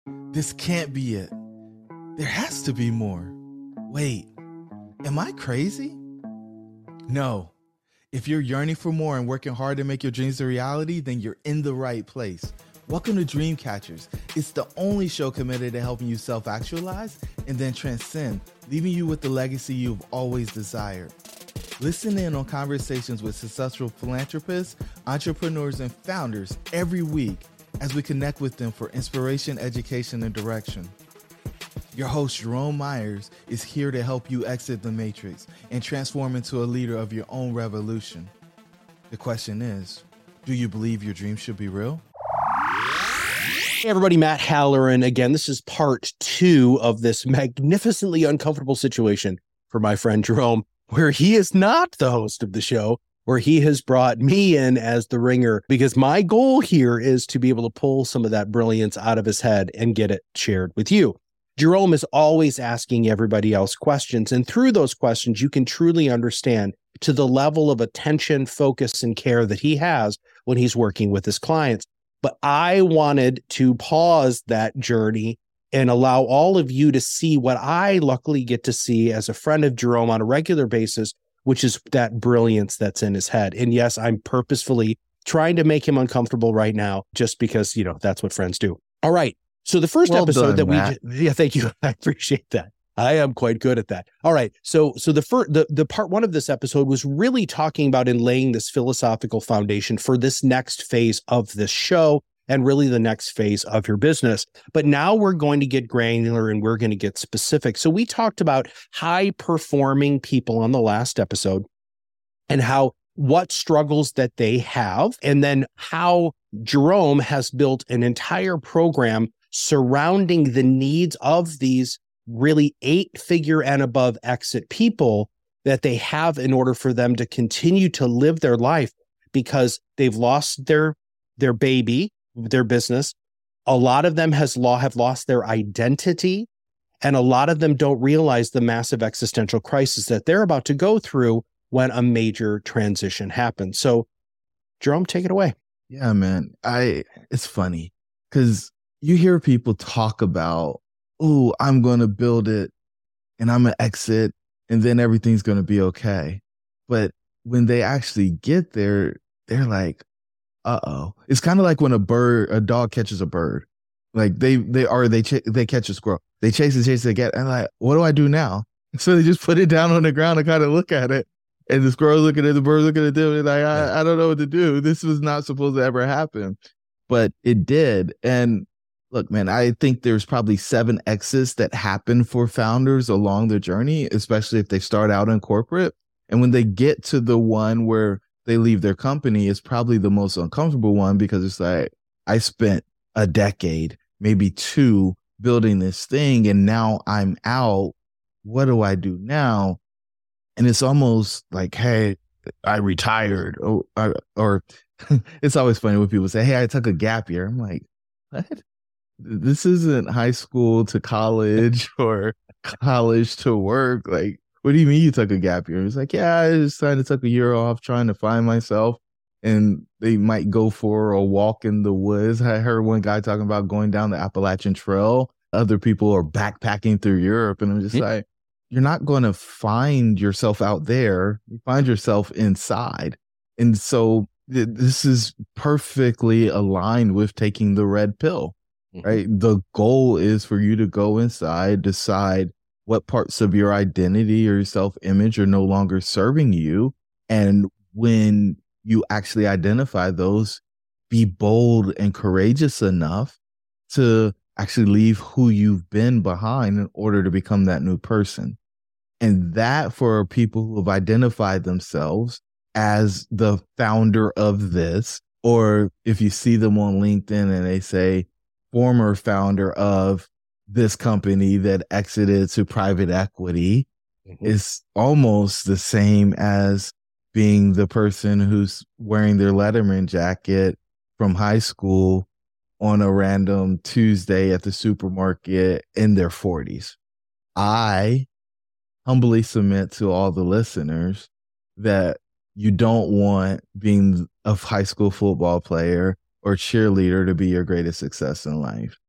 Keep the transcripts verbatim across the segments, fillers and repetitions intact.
This can't be it. There has to be more. Wait, am I crazy? No. If you're yearning for more and working hard to make your dreams a reality, then you're in the right place. Welcome to Dreamcatchers. It's the only show committed to helping you self-actualize and then transcend, leaving you with the legacy you've always desired. Listen in on conversations with successful philanthropists, entrepreneurs, and founders every week as we connect with them for inspiration, education, and direction. Your host, Jerome Myers, is here to help you exit the matrix and transform into a leader of your own revolution. The question is, do you believe your dreams should be real? Hey everybody, Matt Halloran. Again, this is part two of this magnificently uncomfortable situation for my friend Jerome, where he is not the host of the show, where he has brought me in as the ringer, because my goal here is to be able to pull some of that brilliance out of his head and get it shared with you. Jerome is always asking everybody else questions, and through those questions, you can truly understand to the level of attention, focus, and care that he has when he's working with his clients. But I wanted to pause that journey and allow all of you to see what I luckily get to see as a friend of Jerome on a regular basis, which is that brilliance that's in his head. And yes, I'm purposefully trying to make him uncomfortable right now, just because, you know, that's what friends do. All right. So the first well episode done, that Matt. we, yeah, thank you. I appreciate that. I am quite good at that. All right. So, so the first, the, the part one of this episode was really talking about and laying this philosophical foundation for this next phase of this show and really the next phase of your business. But now we're going to get granular and we're going to get specific. So we talked about high performing people on the last episode and how what struggles that they have, and then how Jerome has built an entire program surrounding the needs of these really eight-figure and above exit people that they have in order for them to continue to live their life, because they've lost their their baby, their business. A lot of them has law have lost their identity, and a lot of them don't realize the massive existential crisis that they're about to go through when a major transition happens. So, Jerome, take it away. Yeah, man. I it's funny because you hear people talk about, oh, I'm going to build it and I'm going to exit and then everything's going to be okay. But when they actually get there, they're like, uh-oh. It's kind of like when a bird, a dog catches a bird. Like they, they are, they, ch- they catch a squirrel. They chase and chase, they get, and like, what do I do now? So they just put it down on the ground and kind of look at it. And the squirrel looking at the bird, looking at them, and like, I, I don't know what to do. This was not supposed to ever happen, but it did. And look, man, I think there's probably seven exits that happen for founders along their journey, especially if they start out in corporate. And when they get to the one where they leave their company, it's probably the most uncomfortable one, because it's like, I spent a decade, maybe two, building this thing, and now I'm out. What do I do now? And it's almost like, hey, I retired. Or, or, or it's always funny when people say, hey, I took a gap year. I'm like, what? This isn't high school to college or college to work. Like, what do you mean you took a gap year? It's like, yeah, I just kind of took a year off trying to find myself. And they might go for a walk in the woods. I heard one guy talking about going down the Appalachian Trail. Other people are backpacking through Europe. And I'm just mm-hmm. like, you're not going to find yourself out there. You find yourself inside. And so th- this is perfectly aligned with taking the red pill, mm-hmm. right? The goal is for you to go inside, decide what parts of your identity or your self-image are no longer serving you. And when you actually identify those, be bold and courageous enough to actually leave who you've been behind in order to become that new person. And that, for people who have identified themselves as the founder of this, or if you see them on LinkedIn and they say former founder of this company that exited to private equity, mm-hmm. is almost the same as being the person who's wearing their Letterman jacket from high school on a random Tuesday at the supermarket in their forties. I humbly submit to all the listeners that you don't want being a high school football player or cheerleader to be your greatest success in life.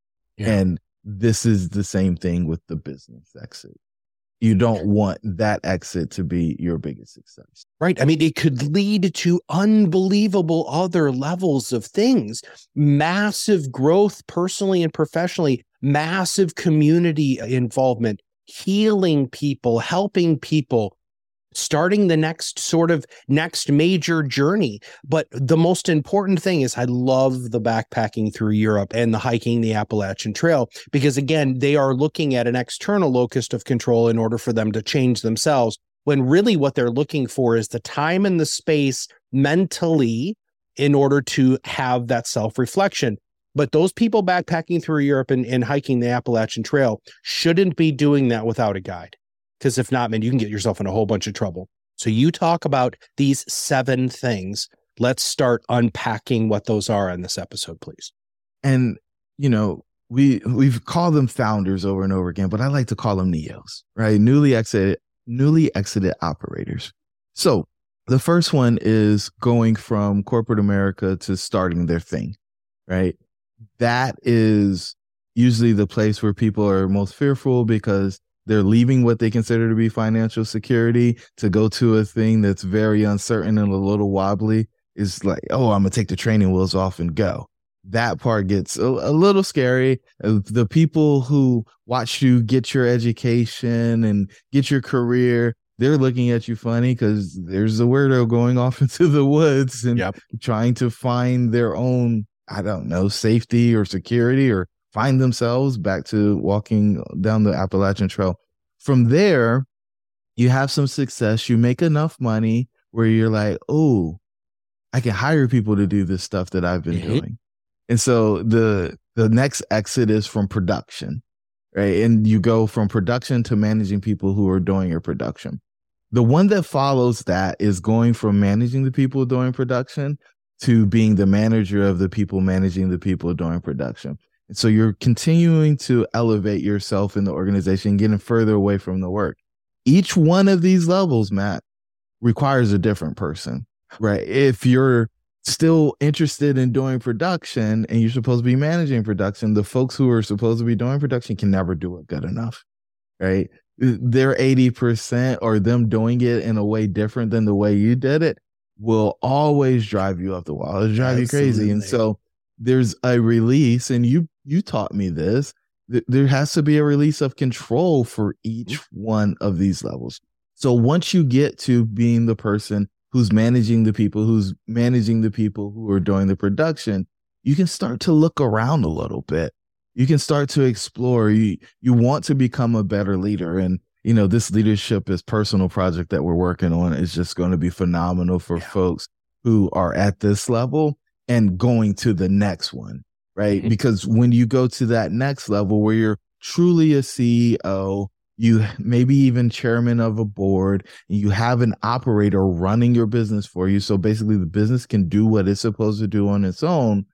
Yeah. And this is the same thing with the business exit. You don't want that exit to be your biggest success. Right. I mean, it could lead to unbelievable other levels of things, massive growth personally and professionally, massive community involvement, healing people, helping people, starting the next sort of next major journey. But the most important thing is I love the backpacking through Europe and the hiking the Appalachian Trail, because again, they are looking at an external locus of control in order for them to change themselves, when really what they're looking for is the time and the space mentally in order to have that self-reflection. But those people backpacking through Europe and, and hiking the Appalachian Trail shouldn't be doing that without a guide. Because if not, man, you can get yourself in a whole bunch of trouble. So you talk about these seven things. Let's start unpacking what those are in this episode, please. And, you know, we, we've called them founders over and over again, but I like to call them N E Os, right? Newly exited, newly exited operators. So the first one is going from corporate America to starting their thing, right? That is usually the place where people are most fearful, because they're leaving what they consider to be financial security to go to a thing that's very uncertain and a little wobbly. Is like, oh, I'm going to take the training wheels off and go. That part gets a, a little scary. The people who watch you get your education and get your career, they're looking at you funny because there's a weirdo going off into the woods and yep. trying to find their own, I don't know, safety or security, or find themselves back to walking down the Appalachian Trail. From there, you have some success. You make enough money where you're like, oh, I can hire people to do this stuff that I've been mm-hmm. doing. And so the the next exit is from production, right? And you go from production to managing people who are doing your production. The one that follows that is going from managing the people doing production to being the manager of the people managing the people doing production. So you're continuing to elevate yourself in the organization, getting further away from the work. Each one of these levels, Matt, requires a different person, right? If you're still interested in doing production and you're supposed to be managing production, the folks who are supposed to be doing production can never do it good enough, right? Their eighty percent or them doing it in a way different than the way you did it will always drive you up the wall. It'll drive Absolutely. you crazy. And so there's a release, and you you taught me this. Th- there has to be a release of control for each one of these levels. So once you get to being the person who's managing the people, who's managing the people who are doing the production, you can start to look around a little bit. You can start to explore. You you want to become a better leader. And, you know, this leadership is personal project that we're working on is just going to be phenomenal for yeah. folks who are at this level and going to the next one, right? Mm-hmm. Because when you go to that next level where you're truly a C E O, you maybe even chairman of a board, and you have an operator running your business for you. So basically the business can do what it's supposed to do on its own.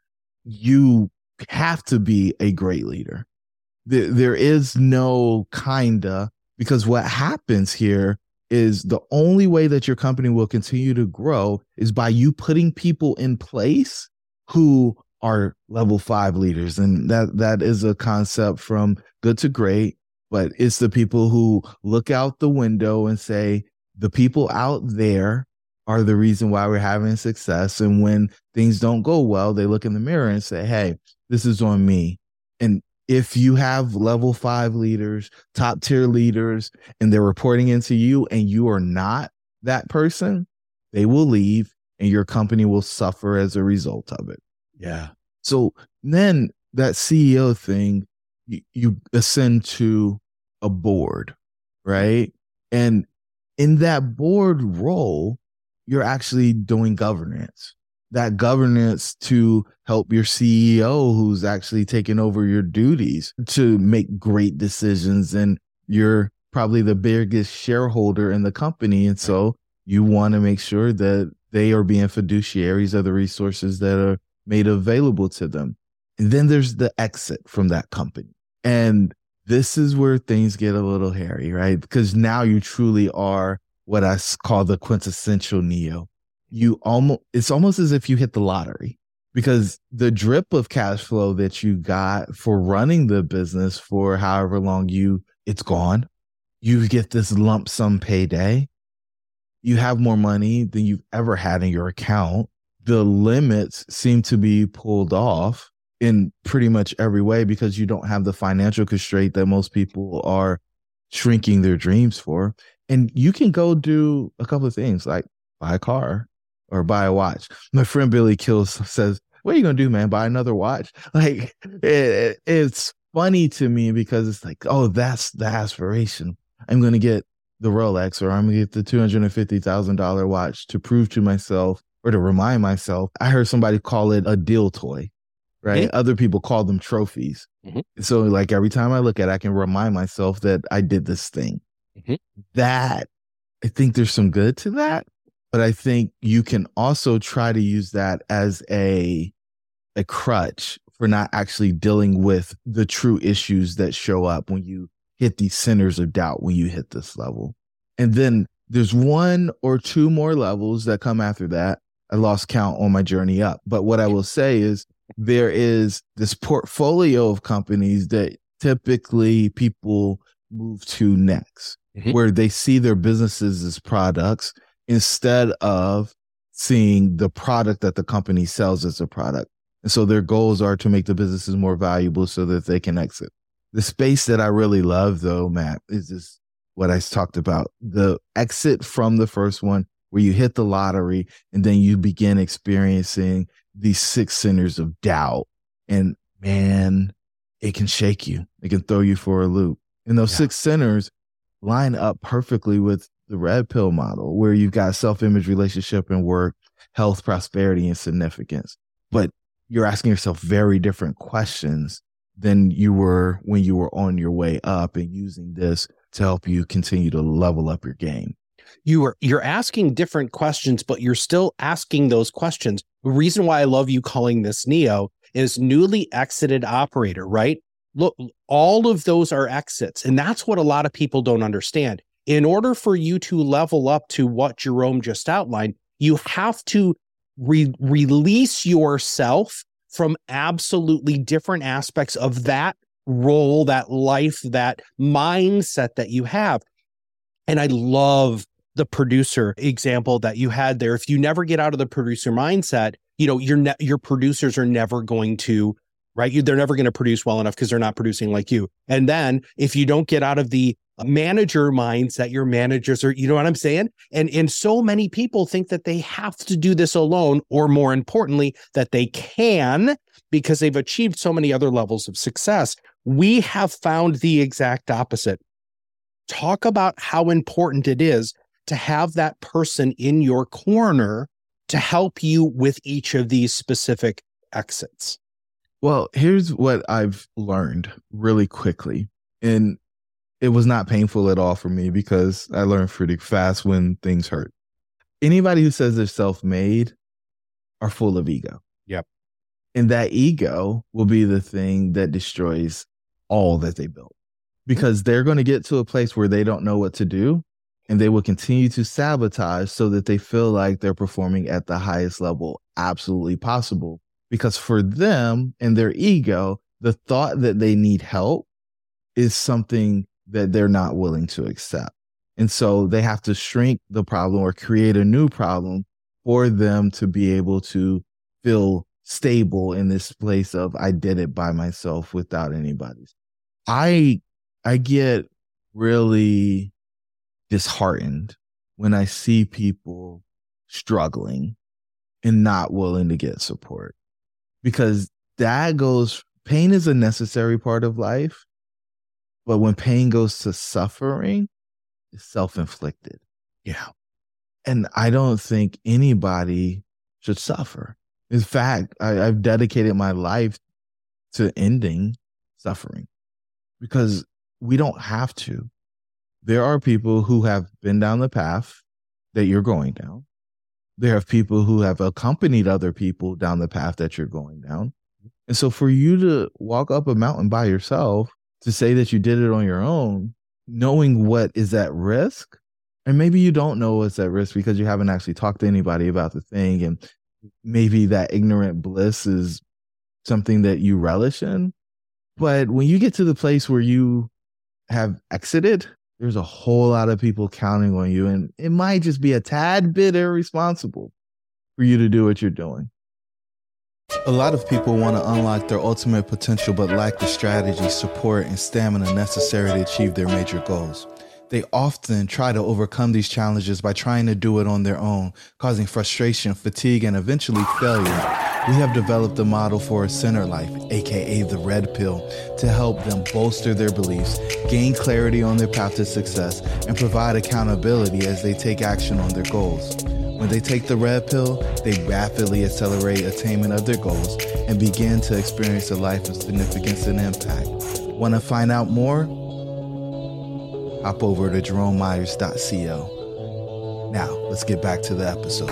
You have to be a great leader. There, there is no kinda, because what happens here is the only way that your company will continue to grow is by you putting people in place who are level five leaders. And that that is a concept from good to great, but it's the people who look out the window and say, the people out there are the reason why we're having success. And when things don't go well, they look in the mirror and say, hey, this is on me. And if you have level five leaders, top tier leaders, and they're reporting into you and you are not that person, they will leave and your company will suffer as a result of it. Yeah. So then that C E O thing, you, you ascend to a board, right? And in that board role, you're actually doing governance. That governance to help your C E O, who's actually taking over your duties, to make great decisions. And you're probably the biggest shareholder in the company. And so you want to make sure that they are being fiduciaries of the resources that are made available to them. And then there's the exit from that company. And this is where things get a little hairy, right? Because now you truly are what I call the quintessential N E O. You almost, it's almost as if you hit the lottery, because the drip of cash flow that you got for running the business for however long you it's gone, you get this lump sum payday. You have more money than you've ever had in your account. The limits seem to be pulled off in pretty much every way because you don't have the financial constraint that most people are shrinking their dreams for. And you can go do a couple of things like buy a car or buy a watch. My friend Billy Kills says, what are you going to do, man? Buy another watch? Like it, it's funny to me because it's like, oh, that's the aspiration. I'm going to get the Rolex or I'm going to get the two hundred fifty thousand dollars watch to prove to myself or to remind myself. I heard somebody call it a deal toy, right? Mm-hmm. Other people call them trophies. Mm-hmm. So like every time I look at it, I can remind myself that I did this thing. Mm-hmm. That I think there's some good to that, but I think you can also try to use that as a a crutch for not actually dealing with the true issues that show up when you hit these centers of doubt, when you hit this level. And then there's one or two more levels that come after that. I lost count on my journey up. But what I will say is there is this portfolio of companies that typically people move to next, mm-hmm. where they see their businesses as products instead of seeing the product that the company sells as a product. And so their goals are to make the businesses more valuable so that they can exit. The space that I really love, though, Matt, is this what I talked about. The exit from the first one where you hit the lottery and then you begin experiencing these six centers of doubt. And man, it can shake you. It can throw you for a loop. And those yeah. six centers line up perfectly with the red pill model, where you've got self-image, relationship, and work, health, prosperity, and significance. But you're asking yourself very different questions than you were when you were on your way up and using this to help you continue to level up your game. You are, you're asking different questions, but you're still asking those questions. The reason why I love you calling this Neo is newly exited operator, right? Look, all of those are exits. And that's what a lot of people don't understand. In order for you to level up to what Jerome just outlined, you have to re- release yourself from absolutely different aspects of that role, that life, that mindset that you have. And I love the producer example that you had there. If you never get out of the producer mindset, you know, your ne- your producers are never going to, right? You, they're never going to produce well enough because they're not producing like you. And then if you don't get out of the manager mindset, your managers are, you know what I'm saying? And, and so many people think that they have to do this alone, or more importantly, that they can because they've achieved so many other levels of success. We have found the exact opposite. Talk about how important it is to have that person in your corner to help you with each of these specific exits. Well, here's what I've learned really quickly. And it was not painful at all for me because I learned pretty fast when things hurt. Anybody who says they're self-made are full of ego. Yep. And that ego will be the thing that destroys all that they built, because they're going to get to a place where they don't know what to do, and they will continue to sabotage so that they feel like they're performing at the highest level absolutely possible. Because for them and their ego, the thought that they need help is something that they're not willing to accept. And so they have to shrink the problem or create a new problem for them to be able to feel stable in this place of, I did it by myself without anybody. I, I get really disheartened when I see people struggling and not willing to get support, because that goes, pain is a necessary part of life. But when pain goes to suffering, it's self-inflicted. Yeah. And I don't think anybody should suffer. In fact, I, I've dedicated my life to ending suffering because we don't have to. There are people who have been down the path that you're going down. There are people who have accompanied other people down the path that you're going down. And so for you to walk up a mountain by yourself, to say that you did it on your own, knowing what is at risk, and maybe you don't know what's at risk because you haven't actually talked to anybody about the thing, and maybe that ignorant bliss is something that you relish in. But when you get to the place where you have exited, there's a whole lot of people counting on you, and it might just be a tad bit irresponsible for you to do what you're doing. A lot of people want to unlock their ultimate potential but lack the strategy, support, and stamina necessary to achieve their major goals. They often try to overcome these challenges by trying to do it on their own, causing frustration, fatigue, and eventually failure. We have developed a model for a center life, aka the red pill, to help them bolster their beliefs, gain clarity on their path to success, and provide accountability as they take action on their goals. When they take the red pill, they rapidly accelerate attainment of their goals and begin to experience a life of significance and impact. Want to find out more? Hop over to jerome myers dot co. Now, let's get back to the episode.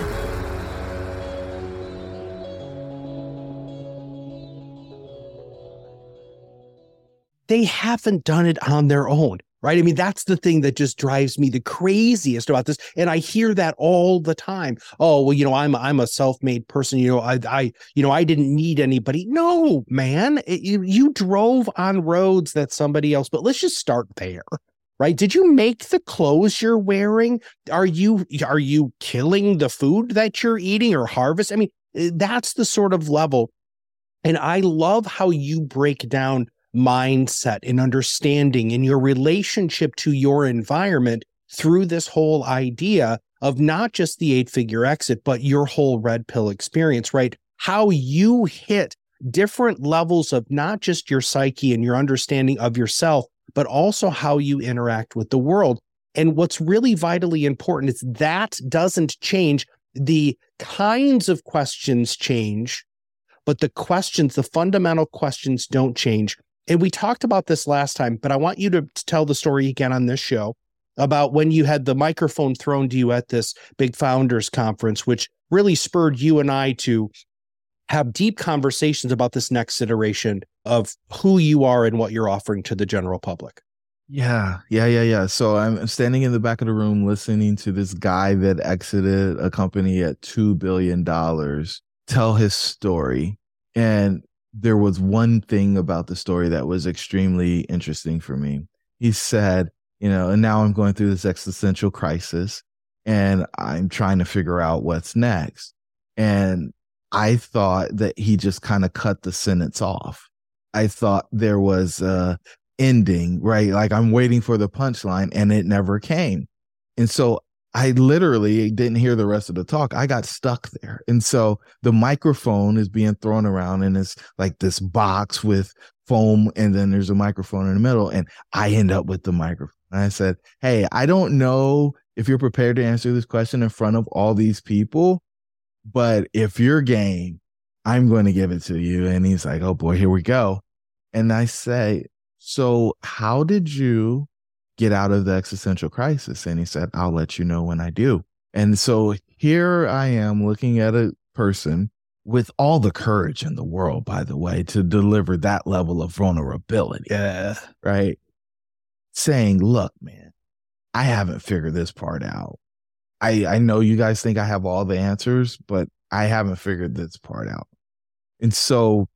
They haven't done it on their own, right? I mean, that's the thing that just drives me the craziest about this. And I hear that all the time. Oh, well, you know, I'm I'm a self-made person. You know, I I you know, I didn't need anybody. No, man, it, you you drove on roads that somebody else. But let's just start there, right? Did you make the clothes you're wearing? Are you are you killing the food that you're eating or harvest? I mean, that's the sort of level. And I love how you break down mindset and understanding in your relationship to your environment through this whole idea of not just the eight-figure exit, but your whole red pill experience, right? How you hit different levels of not just your psyche and your understanding of yourself, but also how you interact with the world. And what's really vitally important is that doesn't change. The kinds of questions change, but the questions, the fundamental questions don't change. And we talked about this last time, but I want you to tell the story again on this show about when you had the microphone thrown to you at this big founders conference, which really spurred you and I to have deep conversations about this next iteration of who you are and what you're offering to the general public. Yeah, yeah, yeah, yeah. So I'm standing in the back of the room listening to this guy that exited a company at two billion dollars tell his story. And there was one thing about the story that was extremely interesting for me. He said, you know, and now I'm going through this existential crisis and I'm trying to figure out what's next. And I thought that he just kind of cut the sentence off. I thought there was a ending, right? Like I'm waiting for the punchline and it never came. And so I literally didn't hear the rest of the talk. I got stuck there. And so the microphone is being thrown around and it's like this box with foam. And then there's a microphone in the middle. And I end up with the microphone. And I said, hey, I don't know if you're prepared to answer this question in front of all these people, but if you're game, I'm going to give it to you. And he's like, oh boy, here we go. And I say, so how did you get out of the existential crisis? And he said, I'll let you know when I do. And so here I am looking at a person with all the courage in the world, by the way, to deliver that level of vulnerability. Yeah. Right. Saying, look, man, I haven't figured this part out. I, I know you guys think I have all the answers, but I haven't figured this part out. And so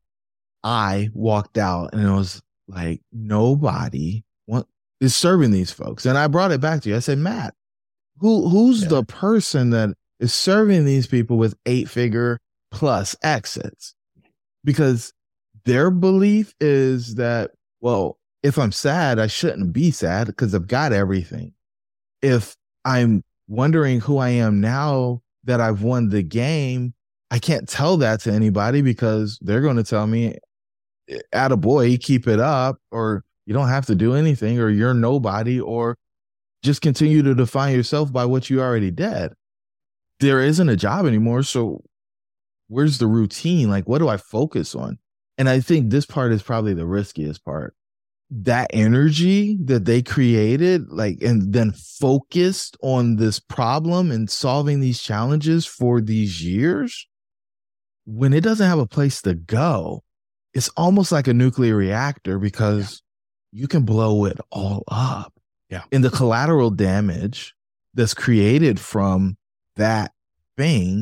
I walked out and it was like, nobody want, is serving these folks. And I brought it back to you. I said, Matt, who who's yeah. the person that is serving these people with eight figure plus exits? Because their belief is that, well, if I'm sad, I shouldn't be sad because I've got everything. If I'm wondering who I am now that I've won the game, I can't tell that to anybody because they're going to tell me, attaboy, keep it up, or you don't have to do anything, or you're nobody, or just continue to define yourself by what you already did. There isn't a job anymore. So where's the routine? Like, what do I focus on? And I think this part is probably the riskiest part. That energy that they created, like, and then focused on this problem and solving these challenges for these years, when it doesn't have a place to go, it's almost like a nuclear reactor because yeah. you can blow it all up. Yeah. And the collateral damage that's created from that thing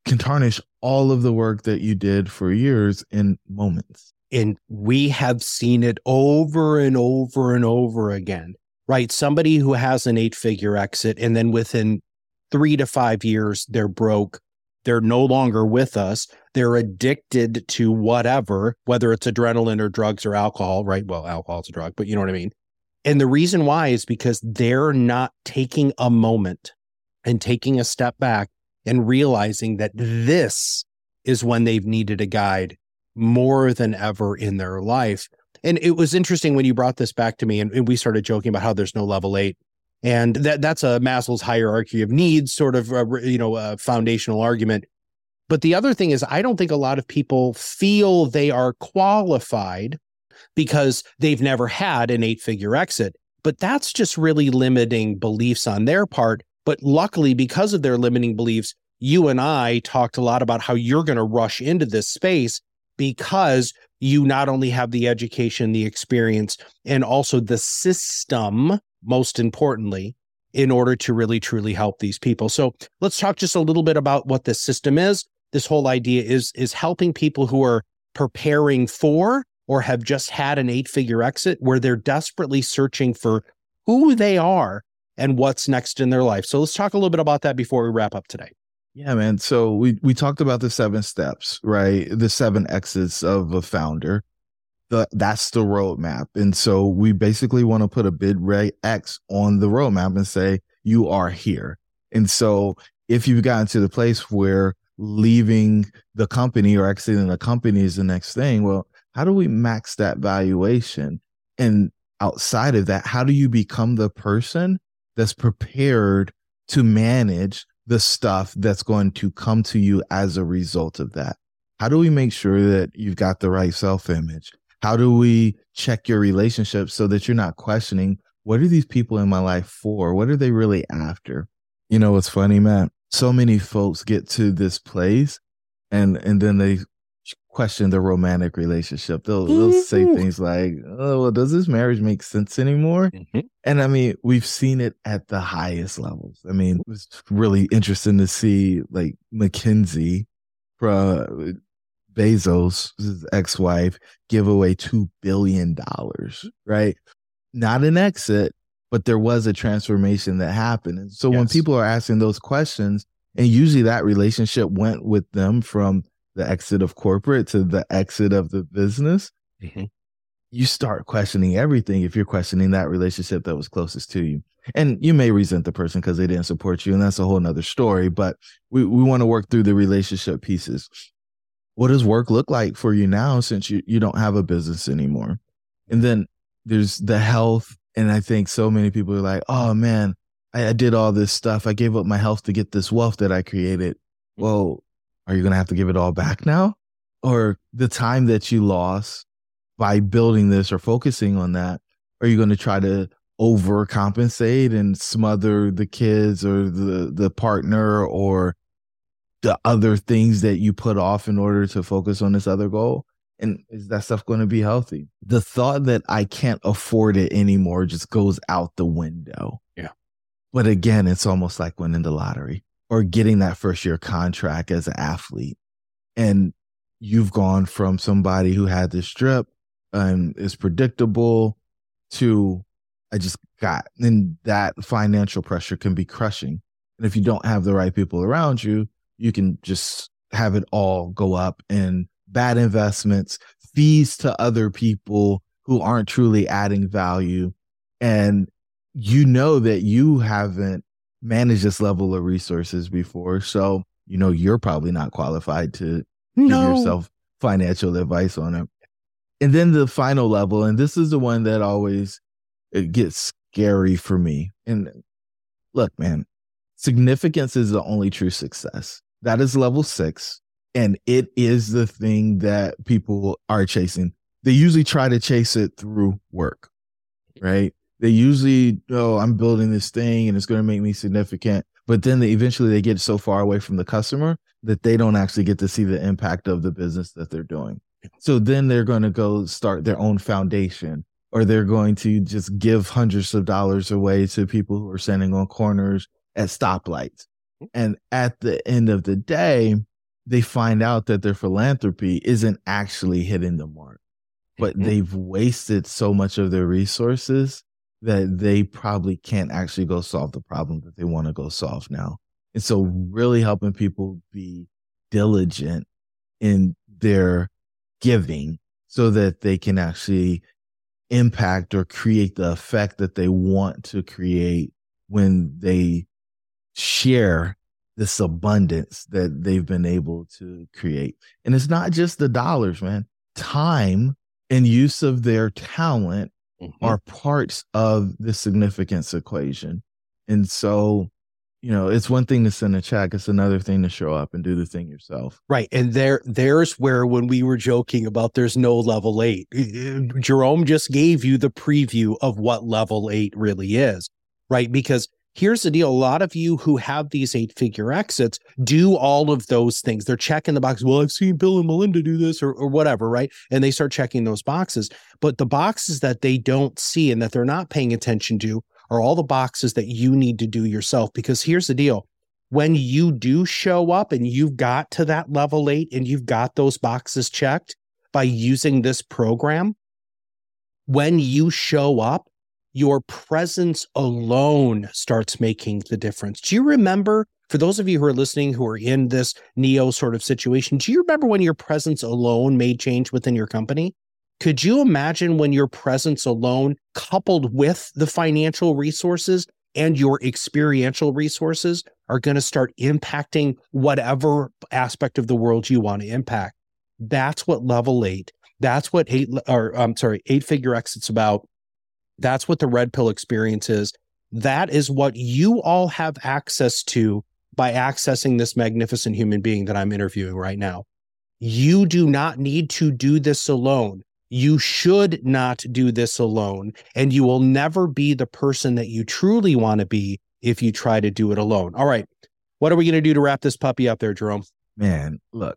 can tarnish all of the work that you did for years in moments. And we have seen it over and over and over again, right? Somebody who has an eight-figure exit, and then within three to five years, they're broke. They're no longer with us. They're addicted to whatever, whether it's adrenaline or drugs or alcohol, right? Well, alcohol's a drug, but you know what I mean? And the reason why is because they're not taking a moment and taking a step back and realizing that this is when they've needed a guide more than ever in their life. And it was interesting when you brought this back to me, and, and we started joking about how there's no level eight. And that that's a Maslow's hierarchy of needs sort of, uh, you know, a foundational argument. But the other thing is, I don't think a lot of people feel they are qualified because they've never had an eight-figure exit. But that's just really limiting beliefs on their part. But luckily, because of their limiting beliefs, you and I talked a lot about how you're going to rush into this space because you not only have the education, the experience, and also the system, most importantly, in order to really, truly help these people. So let's talk just a little bit about what the system is. This whole idea is, is helping people who are preparing for or have just had an eight-figure exit where they're desperately searching for who they are and what's next in their life. So let's talk a little bit about that before we wrap up today. Yeah, man. So we, we talked about the seven steps, right? The seven exits of a founder. The, that's the roadmap. And so we basically want to put a big red X on the roadmap and say, you are here. And so if you've gotten to the place where leaving the company or exiting the company is the next thing, well, how do we max that valuation? And outside of that, how do you become the person that's prepared to manage the stuff that's going to come to you as a result of that? How do we make sure that you've got the right self-image? How do we check your relationships so that you're not questioning, what are these people in my life for? What are they really after? You know, what's funny, Matt? So many folks get to this place and, and then they question the romantic relationship. They'll, they'll say things like, oh, well, does this marriage make sense anymore? Mm-hmm. And I mean, we've seen it at the highest levels. I mean, it was really interesting to see like McKinsey from Bezos, his ex-wife, give away two billion dollars, right? Not an exit, but there was a transformation that happened. And so yes. when people are asking those questions, and usually that relationship went with them from the exit of corporate to the exit of the business, mm-hmm. you start questioning everything if you're questioning that relationship that was closest to you. And you may resent the person because they didn't support you, and that's a whole nother story, but we, we want to work through the relationship pieces. What does work look like for you now since you, you don't have a business anymore? And then there's the health. And I think so many people are like, oh man, I, I did all this stuff. I gave up my health to get this wealth that I created. Well, are you going to have to give it all back now? Or the time that you lost by building this or focusing on that, are you going to try to overcompensate and smother the kids or the, the partner or the other things that you put off in order to focus on this other goal? And is that stuff going to be healthy? The thought that I can't afford it anymore just goes out the window. Yeah. But again, it's almost like winning the lottery or getting that first year contract as an athlete. And you've gone from somebody who had this drip and is predictable to I just got, and that financial pressure can be crushing. And if you don't have the right people around you, you can just have it all go up in bad investments, fees to other people who aren't truly adding value. And you know that you haven't managed this level of resources before. So, you know, you're probably not qualified to no. give yourself financial advice on it. And then the final level, and this is the one that always it gets scary for me. And look, man, significance is the only true success. That is level six. And it is the thing that people are chasing. They usually try to chase it through work, right? They usually, oh, I'm building this thing and it's going to make me significant. But then they eventually they get so far away from the customer that they don't actually get to see the impact of the business that they're doing. So then they're going to go start their own foundation, or they're going to just give hundreds of dollars away to people who are standing on corners at stoplights. And at the end of the day, they find out that their philanthropy isn't actually hitting the mark, but mm-hmm. they've wasted so much of their resources that they probably can't actually go solve the problem that they want to go solve now. And so really helping people be diligent in their giving so that they can actually impact or create the effect that they want to create when they share this abundance that they've been able to create. And it's not just the dollars, man. Time and use of their talent mm-hmm. are parts of the significance equation. And so, you know, it's one thing to send a check. It's another thing to show up and do the thing yourself. Right. And there, there's where, when we were joking about there's no level eight, Jerome just gave you the preview of what level eight really is, right? Because here's the deal. A lot of you who have these eight figure exits do all of those things. They're checking the box. Well, I've seen Bill and Melinda do this or, or whatever, right? And they start checking those boxes. But the boxes that they don't see and that they're not paying attention to are all the boxes that you need to do yourself. Because here's the deal. When you do show up and you've got to that level eight and you've got those boxes checked by using this program, when you show up, your presence alone starts making the difference. Do you remember, for those of you who are listening who are in this Neo sort of situation, do you remember when your presence alone made change within your company? Could you imagine when your presence alone, coupled with the financial resources and your experiential resources, are going to start impacting whatever aspect of the world you want to impact? That's what level eight, that's what eight, or I'm sorry, eight figure exit's about. That's what the Red Pill experience is. That is what you all have access to by accessing this magnificent human being that I'm interviewing right now. You do not need to do this alone. You should not do this alone. And you will never be the person that you truly want to be if you try to do it alone. All right. What are we going to do to wrap this puppy up there, Jerome? Man, look,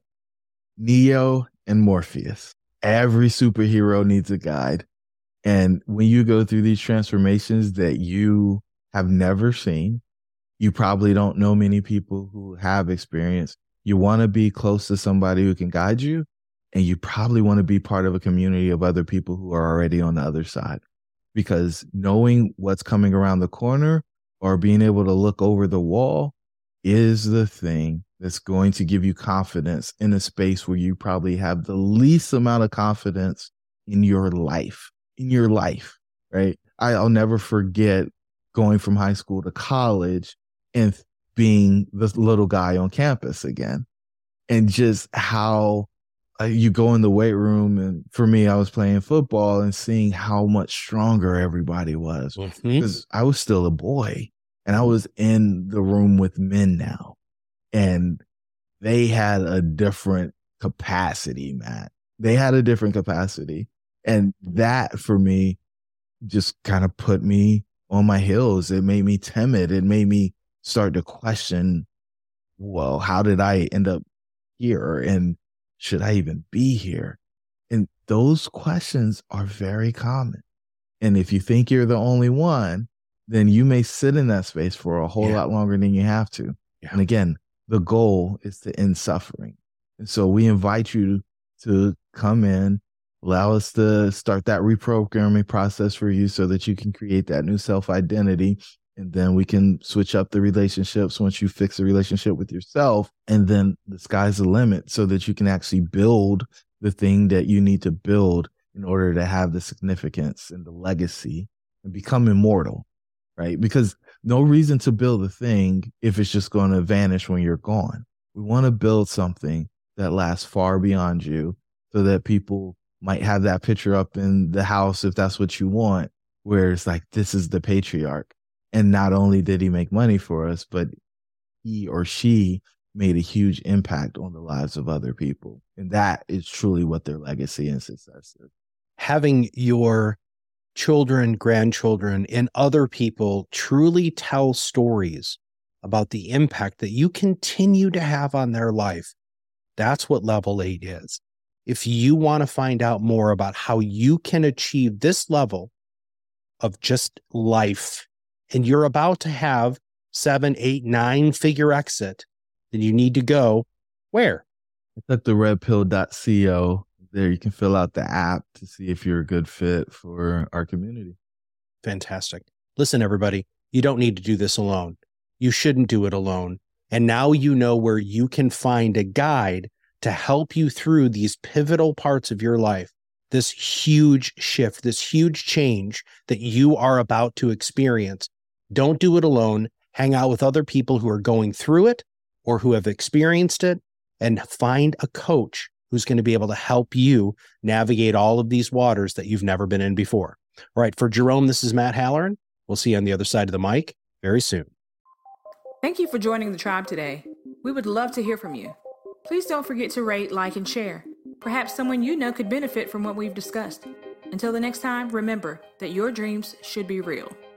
Neo and Morpheus. Every superhero needs a guide. And when you go through these transformations that you have never seen, you probably don't know many people who have experienced. You want to be close to somebody who can guide you, and you probably want to be part of a community of other people who are already on the other side. Because knowing what's coming around the corner or being able to look over the wall is the thing that's going to give you confidence in a space where you probably have the least amount of confidence in your life. In your life, right? I, I'll never forget going from high school to college and being the little guy on campus again. And just how uh, you go in the weight room. And for me, I was playing football and seeing how much stronger everybody was. Because mm-hmm. I was still a boy and I was in the room with men now. And they had a different capacity, Matt. They had a different capacity. And that for me just kind of put me on my heels. It made me timid. It made me start to question, well, how did I end up here? And should I even be here? And those questions are very common. And if you think you're the only one, then you may sit in that space for a whole yeah. lot longer than you have to. Yeah. And again, the goal is to end suffering. And so we invite you to come in, allow us to start that reprogramming process for you so that you can create that new self-identity. And then we can switch up the relationships once you fix the relationship with yourself. And then the sky's the limit so that you can actually build the thing that you need to build in order to have the significance and the legacy and become immortal, right? Because no reason to build a thing if it's just going to vanish when you're gone. We want to build something that lasts far beyond you so that people might have that picture up in the house if that's what you want, where it's like, this is the patriarch. And not only did he make money for us, but he or she made a huge impact on the lives of other people. And that is truly what their legacy and success is. Having your children, grandchildren, and other people truly tell stories about the impact that you continue to have on their life, that's what level eight is. If you want to find out more about how you can achieve this level of just life, and you're about to have seven, eight, nine figure exit, then you need to go where? took the red pill dot co. There you can fill out the app to see if you're a good fit for our community. Fantastic. Listen, everybody, you don't need to do this alone. You shouldn't do it alone. And now you know where you can find a guide to help you through these pivotal parts of your life, this huge shift, this huge change that you are about to experience. Don't do it alone. Hang out with other people who are going through it or who have experienced it, and find a coach who's going to be able to help you navigate all of these waters that you've never been in before. All right, for Jerome, this is Matt Halloran. We'll see you on the other side of the mic very soon. Thank you for joining the tribe today. We would love to hear from you. Please don't forget to rate, like, and share. Perhaps someone you know could benefit from what we've discussed. Until the next time, remember that your dreams should be real.